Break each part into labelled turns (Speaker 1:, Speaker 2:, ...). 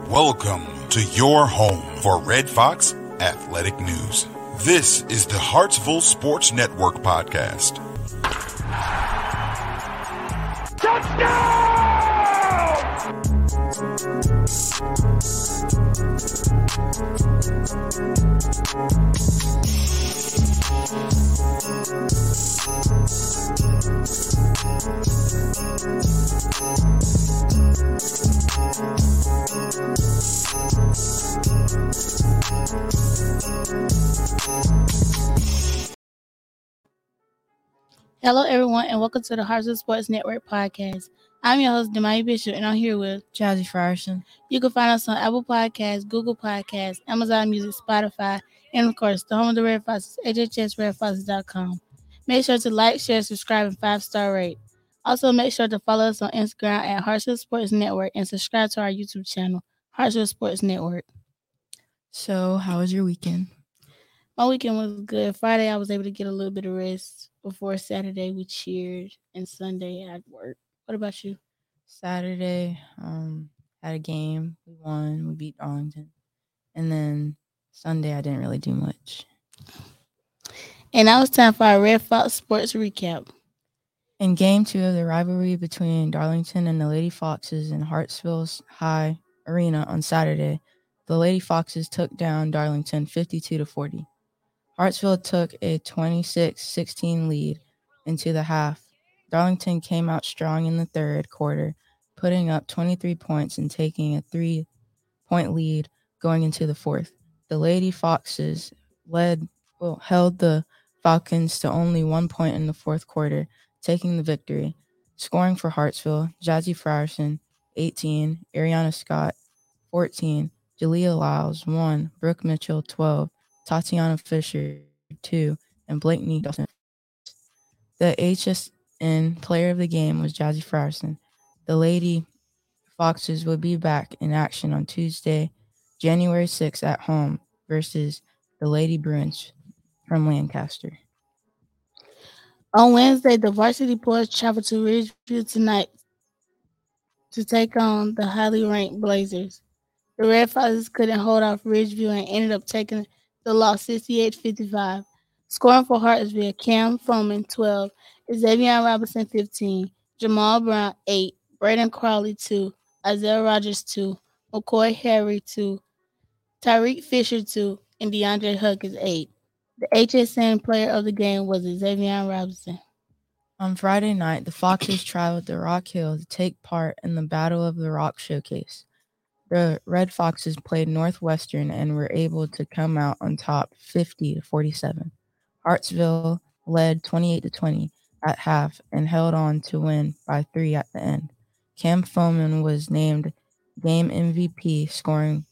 Speaker 1: Welcome to your home for Red Fox Athletic News. This is the Hartsville Sports Network podcast.
Speaker 2: Touchdown!
Speaker 3: Hello, everyone, and welcome to the Hartsville Sports Network podcast. I'm your host, Demai Bishop, and I'm here with
Speaker 4: Jazzy Frierson.
Speaker 3: You can find us on Apple Podcasts, Google Podcasts, Amazon Music, Spotify, and of course, the home of the Red Foxes, HHSRedFoxes.com. Make sure to like, share, subscribe, and 5-star rate. Also, make sure to follow us on Instagram at Hartsville Sports Network and subscribe to our YouTube channel, Hartsville Sports Network.
Speaker 4: So, how was your weekend?
Speaker 3: My weekend was good. Friday, I was able to get a little bit of rest. Before Saturday, we cheered, and Sunday I worked. What about you?
Speaker 4: Saturday, had a game. We won. We beat Darlington. And then Sunday, I didn't really do much.
Speaker 3: And now it's time for our Red Fox Sports Recap.
Speaker 4: In Game 2 of the rivalry between Darlington and the Lady Foxes in Hartsville's High Arena on Saturday, the Lady Foxes took down Darlington 52-40. Hartsville took a 26-16 lead into the half. Darlington came out strong in the third quarter, putting up 23 points and taking a 3-point lead going into the fourth. The Lady Foxes held the Falcons to only 1 point in the fourth quarter, taking the victory. Scoring for Hartsville, Jazzy Frierson, 18, Ariana Scott, 14, Jalea Lyles, 1, Brooke Mitchell, 12, Tatiana Fisher, 2, and Blakeney Dawson. The HSN player of the game was Jazzy Frierson. The Lady Foxes will be back in action on Tuesday, January 6th at home versus the Lady Bruins from Lancaster.
Speaker 3: On Wednesday, the varsity boys traveled to Ridgeview tonight to take on the highly ranked Blazers. The Red Foxes couldn't hold off Ridgeview and ended up taking the loss 68-55. Scoring for Hartsville, Cam Foreman, 12, Xavier Robinson, 15, Jamal Brown, 8, Braden Crowley, 2, Isaiah Rogers, 2, McCoy Harry, 2, Tyreek Fisher, 2, and DeAndre Huggins, 8. The HSN player of the game was Xavier Robinson.
Speaker 4: On Friday night, the Foxes traveled to Rock Hill to take part in the Battle of the Rock Showcase. The Red Foxes played Northwestern and were able to come out on top 50-47. Hartsville led 28-20 at half and held on to win by 3 at the end. Cam Foreman was named game MVP, scoring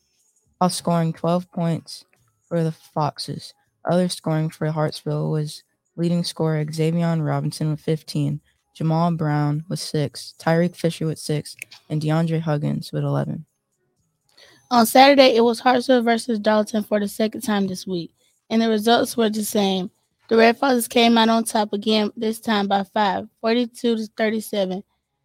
Speaker 4: 12 points for the Foxes. Other scoring for Hartsville was leading scorer Xavier Robinson with 15, Jamal Brown with 6, Tyreek Fisher with 6, and DeAndre Huggins with 11.
Speaker 3: On Saturday, it was Hartsville versus Darlington for the second time this week, and the results were the same. The Red Foxes came out on top again, this time by 5, 42-37,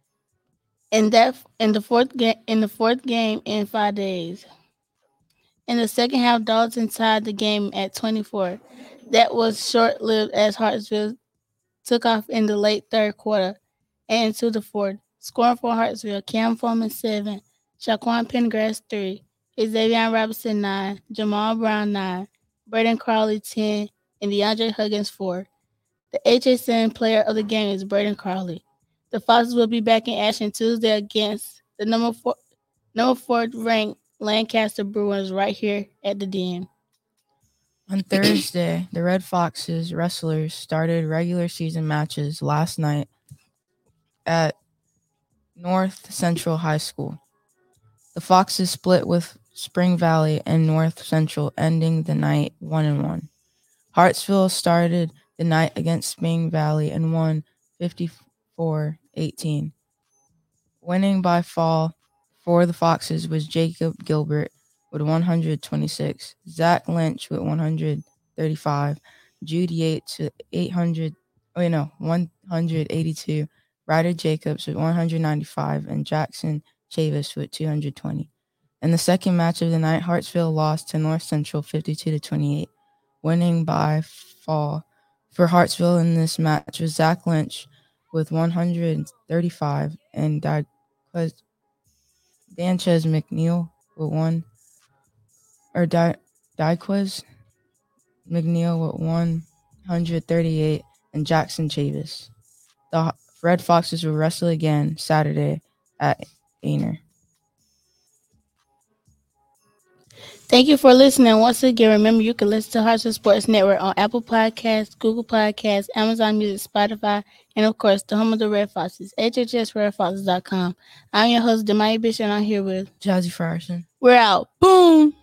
Speaker 3: in the fourth game in 5 days. In the second half, Darlington tied the game at 24. That was short-lived as Hartsville took off in the late third quarter and into the fourth. Scoring for Hartsville, Cam Foreman, 7, Shaquan Pendergrass, 3, Xavier Robinson, 9, Jamal Brown, 9, Braden Crowley, 10, and DeAndre Huggins, 4. The HSN player of the game is Braden Crowley. The Foxes will be back in action Tuesday against the number 4 ranked Lancaster Bruins right here at the Den.
Speaker 4: On Thursday, the Red Foxes wrestlers started regular season matches last night at North Central High School. The Foxes split with Spring Valley and North Central, ending the night 1-1. Hartsville started the night against Spring Valley and won 54-18. Winning by fall for the Foxes was Jacob Gilbert with 126, Zach Lynch with 135, Jude Yates with 182, Ryder Jacobs with 195, and Jackson Chavis with 220. In the second match of the night, Hartsville lost to North Central 52-28. Winning by fall for Hartsville in this match was Zach Lynch with 135 and Danchez McNeil with Daquez McNeil with 138 and Jackson Chavis. The Red Foxes will wrestle again Saturday at Aner.
Speaker 3: Thank you for listening. Once again, remember you can listen to Hartsville Sports Network on Apple Podcasts, Google Podcasts, Amazon Music, Spotify, and of course, the home of the Red Foxes, hhsredfoxes.com. I'm your host, Demaya Bishop, and I'm here with
Speaker 4: Jazzy Frierson.
Speaker 3: We're out. Boom!